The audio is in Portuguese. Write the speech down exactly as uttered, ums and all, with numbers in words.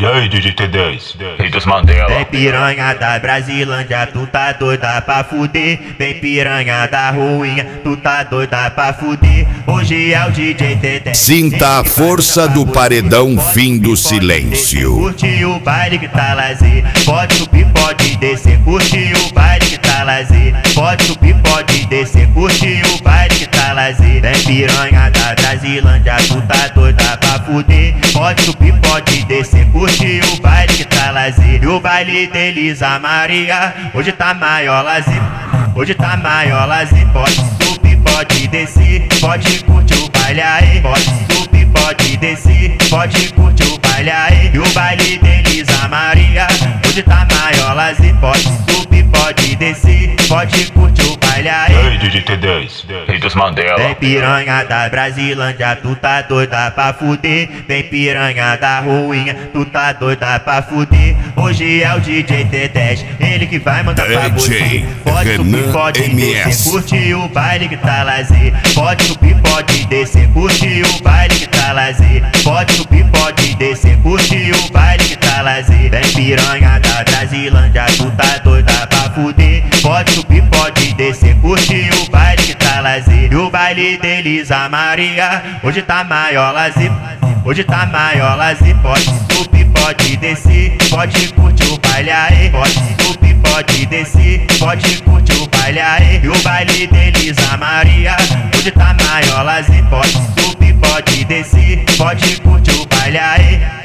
E aí, D J T dez, Rei dos Mandela. Vem piranha da Brasilândia, tu tá doida pra fuder. Vem piranha da ruinha, tu tá doida pra fuder. Hoje é o D J T dez. Sinta a força do paredão, fim do silêncio. Curte o baile que tá lazer, pode subir, pode descer. Curte o baile que tá lazer, pode subir, pode descer. Curte o baile que tá lazer. Vem piranha da Brasilândia, tu tá doida pra fuder. Pode subir, pode descer. Curte o baile que tá lazer. E o baile de Elisa Maria hoje tá maior lazer. Hoje tá maior lazer. Pode subir, pode descer. Pode curtir o baile aí. Pode subir, pode descer. Pode curtir o baile aí. E o baile de Elisa Maria hoje tá maior lazer. Pode subir, pode descer. Pode curtir o baile aí. E aí, D J T dez, Rei dos Mandela. Vem piranha da Brasilândia, tu tá doida pra fuder. Vem piranha da ruinha, tu tá doida pra fuder. Hoje é o D J T dez, ele que vai mandar pra você. Pode subir, pode descer, curte o baile que tá lazer. Pode subir, pode descer, curte o baile que tá lazer. Pode subir, pode descer, curte o baile que tá lazer. Vem piranha da Brasilândia, tu tá doida pra fuder. Pode subir, pode descer, curte o baile que tá lazer. E o baile de Elisa Maria hoje tá maior lazer. Hoje tá maior lazer. Pode subir, pode descer. Pode curtir o baile aí. Pode subir, pode descer. Pode curtir o baile aí. E o baile de Elisa Maria hoje tá maior lazer. Pode subir, pode descer. Pode curtir o baile aí.